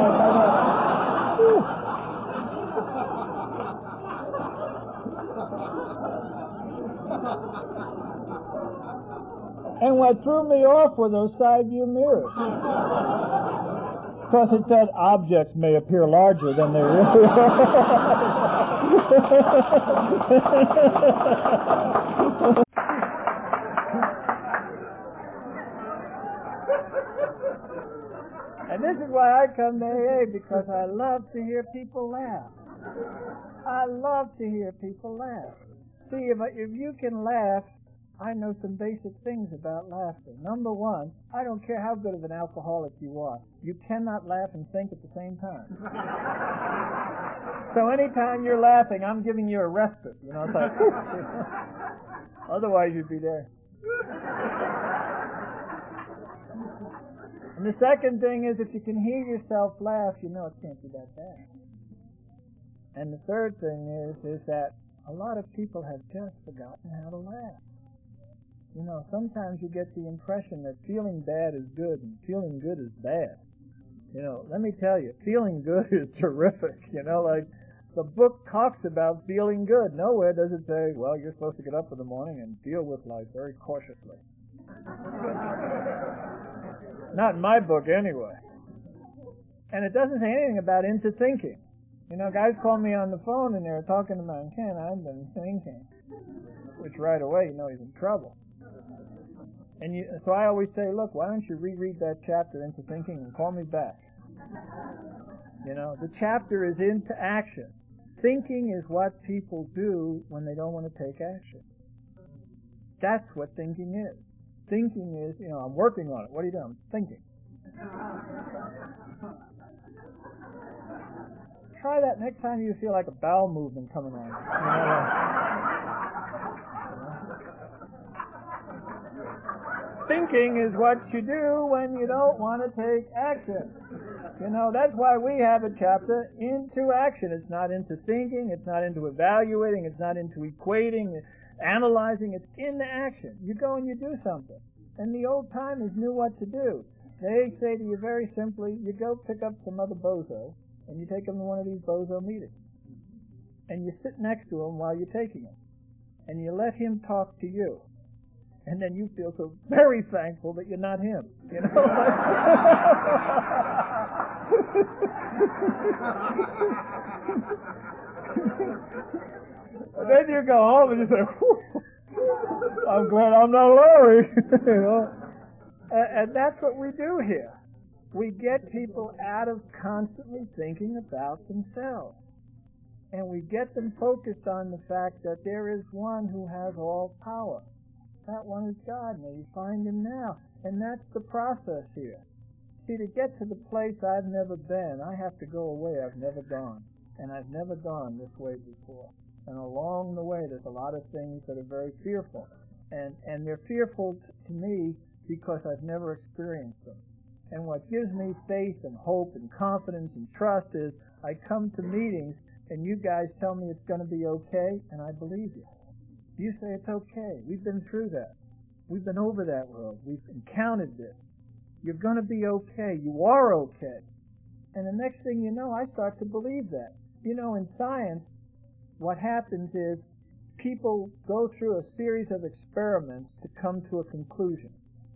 And what threw me off were those side view mirrors. Because it said objects may appear larger than they really are. And this is why I come to AA, because I love to hear people laugh. I love to hear people laugh. See, if you can laugh, I know some basic things about laughter. Number one, I don't care how good of an alcoholic you are. You cannot laugh and think at the same time. So anytime you're laughing, I'm giving you a respite. It's like, otherwise you'd be there. And the second thing is, if you can hear yourself laugh, you know it can't be that bad. And the third thing is that a lot of people have just forgotten how to laugh. Sometimes you get the impression that feeling bad is good and feeling good is bad. Let me tell you, feeling good is terrific. Like the book talks about feeling good. Nowhere does it say, well, you're supposed to get up in the morning and deal with life very cautiously. Not in my book, anyway. And it doesn't say anything about into thinking. Guys call me on the phone and they're talking to me, Ken, I've been thinking. Which right away, he's in trouble. And so I always say, look, why don't you reread that chapter into thinking and call me back? The chapter is into action. Thinking is what people do when they don't want to take action. That's what thinking is. Thinking is, I'm working on it. What are you doing? I'm thinking. Try that next time you feel like a bowel movement coming on. Thinking is what you do when you don't want to take action. That's why we have a chapter into action. It's not into thinking, it's not into evaluating, it's not into equating, analyzing, it's into action. You go and you do something. And the old timers knew what to do. They say to you very simply, you go pick up some other bozo, and you take him to one of these bozo meetings. And you sit next to him while you're taking him. And you let him talk to you. And then you feel so very thankful that you're not him. And then you go home and you say, I'm glad I'm not Larry. And that's what we do here. We get people out of constantly thinking about themselves. And we get them focused on the fact that there is one who has all power. That one is God. May you find him now. And that's the process here. See, to get to the place I've never been, I have to go away I've never gone. And I've never gone this way before. And along the way, there's a lot of things that are very fearful. And they're fearful to me because I've never experienced them. And what gives me faith and hope and confidence and trust is I come to meetings and you guys tell me it's going to be okay, and I believe you. You say it's okay. We've been through that. We've been over that road. We've encountered this. You're going to be okay. You are okay. And the next thing you know, I start to believe that. In science, what happens is people go through a series of experiments to come to a conclusion.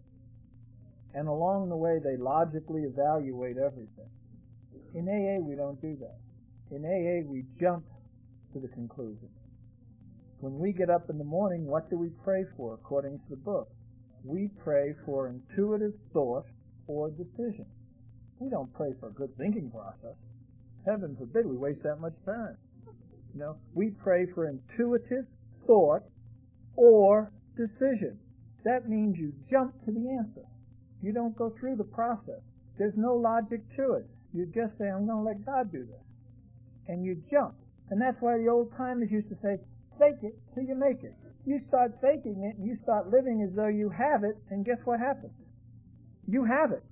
And along the way, they logically evaluate everything. In AA, we don't do that. In AA, we jump to the conclusion. When we get up in the morning, what do we pray for according to the book? We pray for intuitive thought or decision. We don't pray for a good thinking process. Heaven forbid we waste that much time. We pray for intuitive thought or decision. That means you jump to the answer. You don't go through the process. There's no logic to it. You just say, I'm going to let God do this. And you jump. And that's why the old timers used to say, fake it till you make it. You start faking it and you start living as though you have it, and guess what happens? You have it.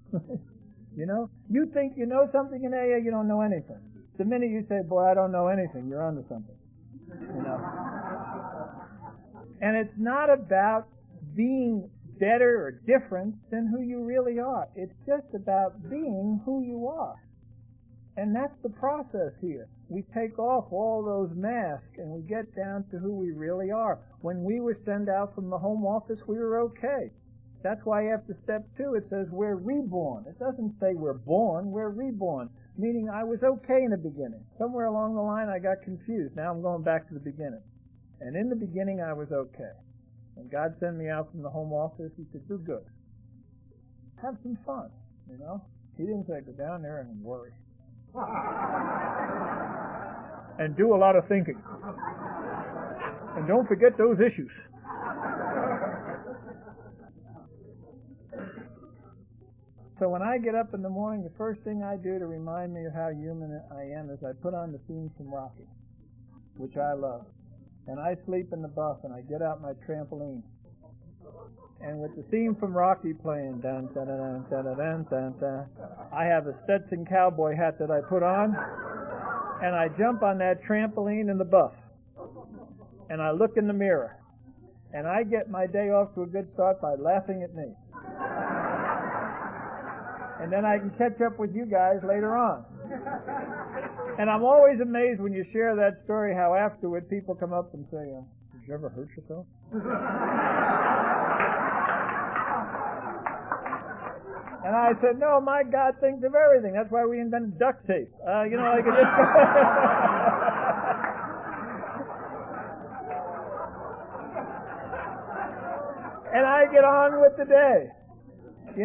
You think you know something in AA, you don't know anything. The minute you say, boy, I don't know anything, you're onto something. And it's not about being better or different than who you really are. It's just about being who you are. And that's the process here. We take off all those masks and we get down to who we really are. When we were sent out from the home office, we were okay. That's why after step 2 it says we're reborn. It doesn't say we're born, we're reborn. Meaning I was okay in the beginning. Somewhere along the line I got confused. Now I'm going back to the beginning. And in the beginning I was okay. When God sent me out from the home office, he said, do good. Have some fun, He didn't say go down there and worry. And do a lot of thinking. And don't forget those issues. So when I get up in the morning, the first thing I do to remind me of how human I am is I put on the theme from Rocky, which I love. And I sleep in the buff, and I get out my trampoline. And with the theme from Rocky playing, dun, dun, dun, dun, dun, dun, dun, dun, I have a Stetson cowboy hat that I put on, and I jump on that trampoline in the buff. And I look in the mirror. And I get my day off to a good start by laughing at me. And then I can catch up with you guys later on. And I'm always amazed when you share that story how afterward people come up and say, did you ever hurt yourself? And I said, no, my God thinks of everything. That's why we invented duct tape. I could just... And I get on with the day. In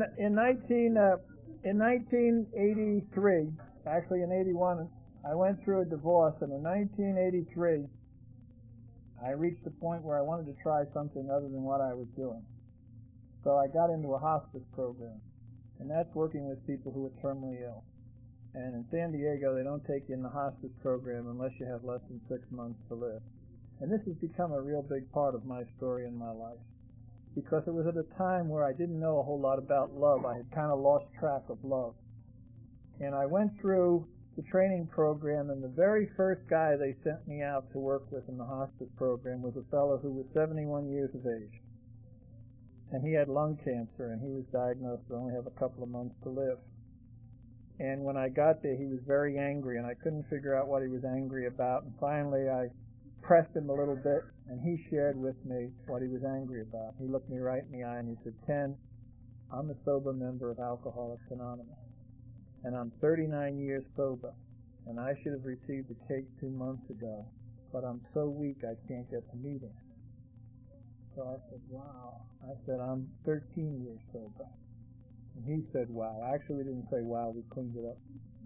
1983, actually in 81, I went through a divorce, and in 1983, I reached a point where I wanted to try something other than what I was doing. So I got into a hospice program, and that's working with people who are terminally ill. And in San Diego, they don't take you in the hospice program unless you have less than 6 months to live. And this has become a real big part of my story in my life, because it was at a time where I didn't know a whole lot about love. I had kind of lost track of love. And I went through the training program, and the very first guy they sent me out to work with in the hospice program was a fellow who was 71 years of age. And he had lung cancer, and he was diagnosed to only have a couple of months to live. And when I got there, he was very angry, and I couldn't figure out what he was angry about. And finally, I pressed him a little bit, and he shared with me what he was angry about. He looked me right in the eye, and he said, Ken, I'm a sober member of Alcoholics Anonymous, and I'm 39 years sober, and I should have received a cake 2 months ago, but I'm so weak I can't get to meetings. So I said, wow. I said, I'm 13 years sober. And he said, wow. Actually, we didn't say wow, we cleaned it up.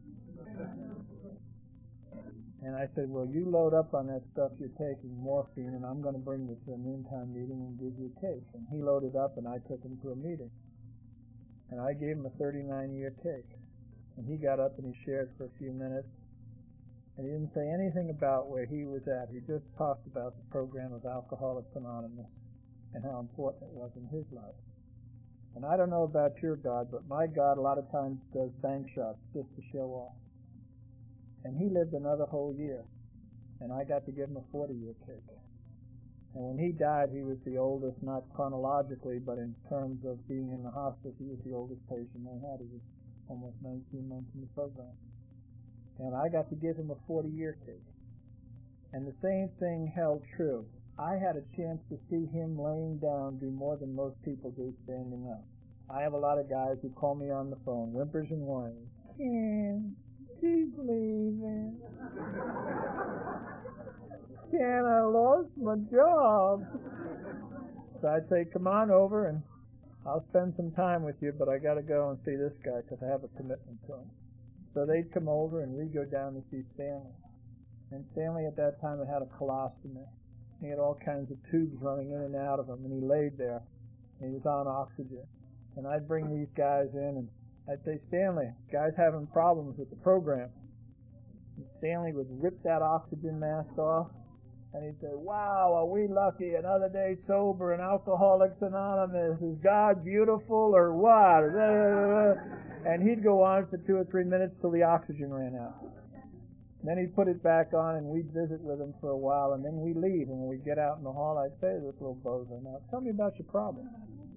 And I said, well, you load up on that stuff you're taking, morphine, and I'm going to bring you to a noontime meeting and give you a cake. And he loaded up, and I took him to a meeting. And I gave him a 39-year cake. And he got up and he shared for a few minutes. And he didn't say anything about where he was at. He just talked about the program of Alcoholics Anonymous and how important it was in his life. And I don't know about your God, but my God a lot of times does bank shots just to show off. And he lived another whole year, and I got to give him a 40-year cake. And when he died, he was the oldest, not chronologically, but in terms of being in the hospice, he was the oldest patient they had. He was almost 19 months in the program. And I got to give him a 40-year cake. And the same thing held true. I had a chance to see him laying down do more than most people do standing up. I have a lot of guys who call me on the phone, whimpers and whines. Ken, keep leaving. Ken, I lost my job. So I'd say, come on over and I'll spend some time with you, but I got to go and see this guy because I have a commitment to him. So they'd come over and we'd go down to see Stanley. And Stanley at that time had a colostomy. He had all kinds of tubes running in and out of him, and he laid there, and he was on oxygen. And I'd bring these guys in, and I'd say, Stanley, guy's having problems with the program. And Stanley would rip that oxygen mask off, and he'd say, wow, are we lucky, another day sober in Alcoholics Anonymous. Is God beautiful or what? And he'd go on for 2 or 3 minutes till the oxygen ran out. Then he'd put it back on, and we'd visit with him for a while, and then we'd leave. And when we'd get out in the hall, I'd say to this little bozo, now, tell me about your problem.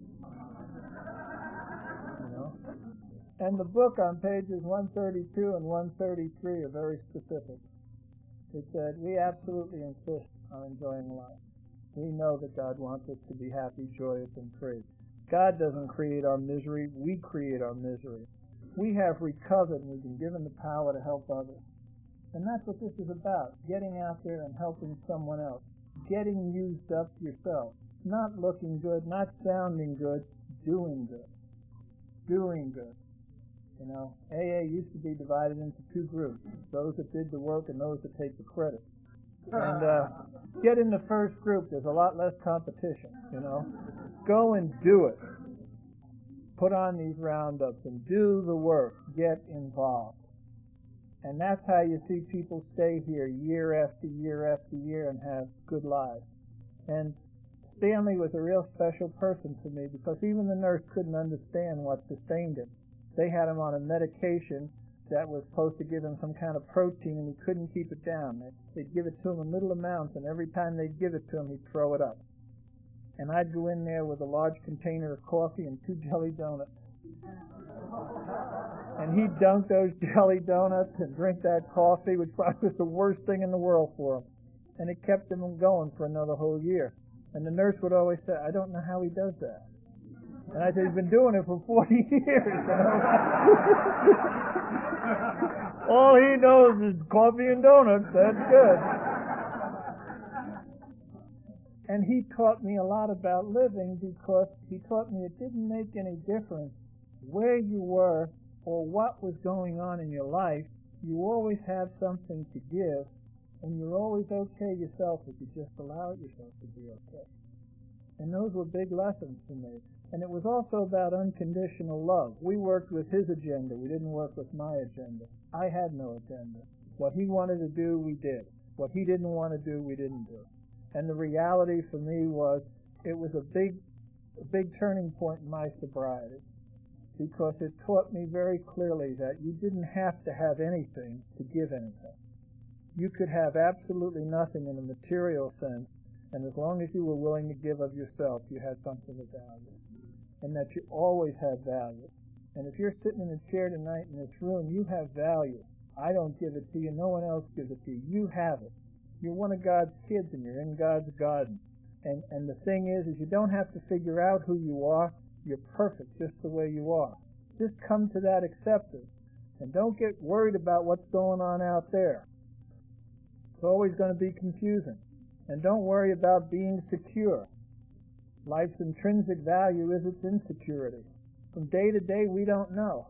And the book on pages 132 and 133 are very specific. It said, we absolutely insist on enjoying life. We know that God wants us to be happy, joyous, and free. God doesn't create our misery. We create our misery. We have recovered, and we've been given the power to help others. And that's what this is about, getting out there and helping someone else, getting used up yourself, not looking good, not sounding good, doing good. Doing good. AA used to be divided into 2 groups, those that did the work and those that take the credit. And get in the first group, there's a lot less competition, Go and do it. put on these roundups and do the work, get involved. And that's how you see people stay here year after year after year and have good lives. And Stanley was a real special person to me because even the nurse couldn't understand what sustained him. They had him on a medication that was supposed to give him some kind of protein, and he couldn't keep it down. They'd give it to him in little amounts, and every time they'd give it to him, he'd throw it up. And I'd go in there with a large container of coffee and 2 jelly donuts. And he'd dunk those jelly donuts and drink that coffee, which probably was the worst thing in the world for him. And it kept him going for another whole year. And the nurse would always say, I don't know how he does that. And I said, he's been doing it for 40 years. You know? All he knows is coffee and donuts. That's good. And he taught me a lot about living because he taught me it didn't make any difference where you were or what was going on in your life. You always have something to give, and you're always okay yourself if you just allow yourself to be okay. And those were big lessons for me. And it was also about unconditional love. We worked with his agenda. We didn't work with my agenda. I had no agenda. What he wanted to do, we did. What he didn't want to do, we didn't do. And the reality for me was it was a big turning point in my sobriety because it taught me very clearly that you didn't have to have anything to give anything. You could have absolutely nothing in a material sense, and as long as you were willing to give of yourself, you had something of value, and that you always have value. And if you're sitting in a chair tonight in this room, you have value. I don't give it to you. No one else gives it to you. You have it. You're one of God's kids, and you're in God's garden. And the thing is you don't have to figure out who you are. You're perfect just the way you are. Just come to that acceptance. And don't get worried about what's going on out there. It's always going to be confusing. And don't worry about being secure. Life's intrinsic value is its insecurity. From day to day, we don't know.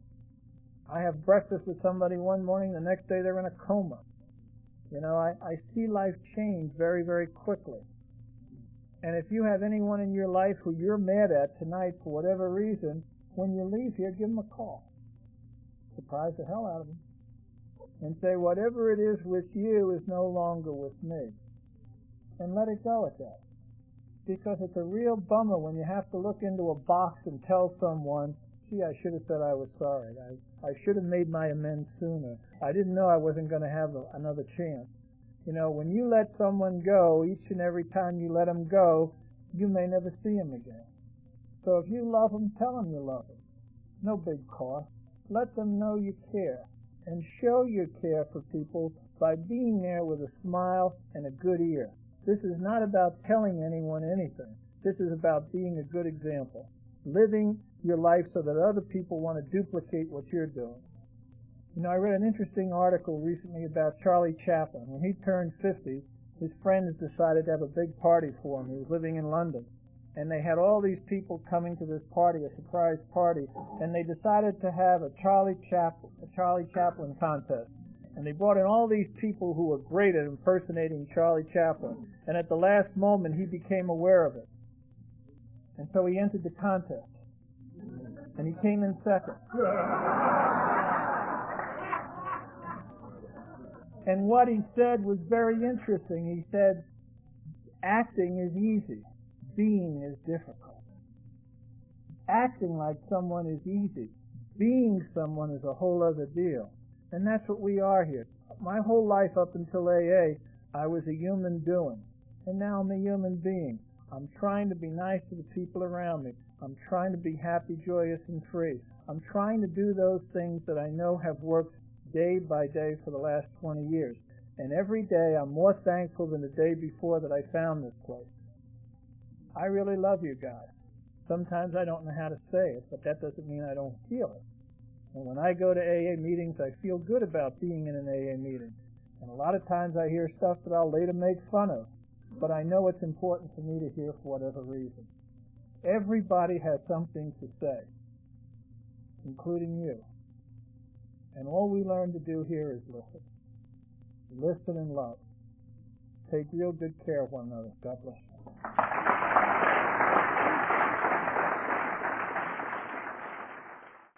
I have breakfast with somebody one morning, the next day they're in a coma. You know, I see life change very, very quickly. And if you have anyone in your life who you're mad at tonight for whatever reason, when you leave here, give them a call. Surprise the hell out of them. And say, whatever it is with you is no longer with me. And let it go at that. Because it's a real bummer when you have to look into a box and tell someone, gee, I should have said I was sorry. I should have made my amends sooner. I didn't know I wasn't going to have another chance. You know, when you let someone go, each and every time you let them go, you may never see them again. So if you love them, tell them you love them. No big cost. Let them know you care. And show your care for people by being there with a smile and a good ear. This is not about telling anyone anything. This is about being a good example. Living your life so that other people want to duplicate what you're doing. You know, I read an interesting article recently about Charlie Chaplin. When he turned 50, his friends decided to have a big party for him. He was living in London. And they had all these people coming to this party, a surprise party, and they decided to have a Charlie Chaplin contest. And they brought in all these people who were great at impersonating Charlie Chaplin. And at the last moment, he became aware of it. And so he entered the contest. And he came in second. And what he said was very interesting. He said, acting is easy. Being is difficult. Acting like someone is easy. Being someone is a whole other deal. And that's what we are here. My whole life up until AA, I was a human doing. And now I'm a human being. I'm trying to be nice to the people around me. I'm trying to be happy, joyous, and free. I'm trying to do those things that I know have worked day by day for the last 20 years. And every day I'm more thankful than the day before that I found this place. I really love you guys. Sometimes I don't know how to say it, but that doesn't mean I don't feel it. And when I go to AA meetings, I feel good about being in an AA meeting. And a lot of times I hear stuff that I'll later make fun of. But I know it's important for me to hear for whatever reason. Everybody has something to say, including you. And all we learn to do here is listen. Listen and love. Take real good care of one another. God bless you.